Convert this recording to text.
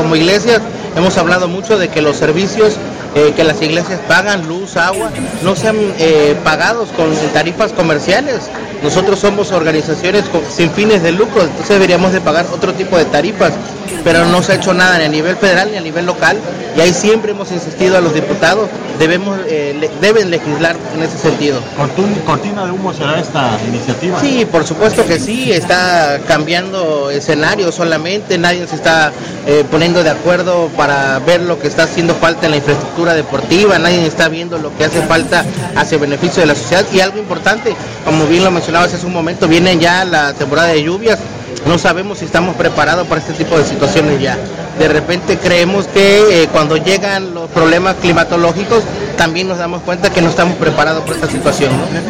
como iglesias hemos hablado mucho de que los servicios que las iglesias pagan, luz, agua, no sean pagados con tarifas comerciales. Nosotros somos organizaciones sin fines de lucro, entonces deberíamos de pagar otro tipo de tarifas, pero no se ha hecho nada ni a nivel federal ni a nivel local, y ahí siempre hemos insistido a los diputados, deben legislar en ese sentido. ¿Cortina de humo será esta iniciativa? Sí, por supuesto que sí, está cambiando escenario solamente, nadie se está poniendo de acuerdo para ver lo que está haciendo falta en la infraestructura deportiva, nadie está viendo lo que hace falta hacia beneficio de la sociedad, y algo importante, como bien lo mencionabas hace un momento, viene ya la temporada de lluvias, no sabemos si estamos preparados para este tipo de situaciones ya. De repente creemos que cuando llegan los problemas climatológicos también nos damos cuenta que no estamos preparados para esta situación, ¿no?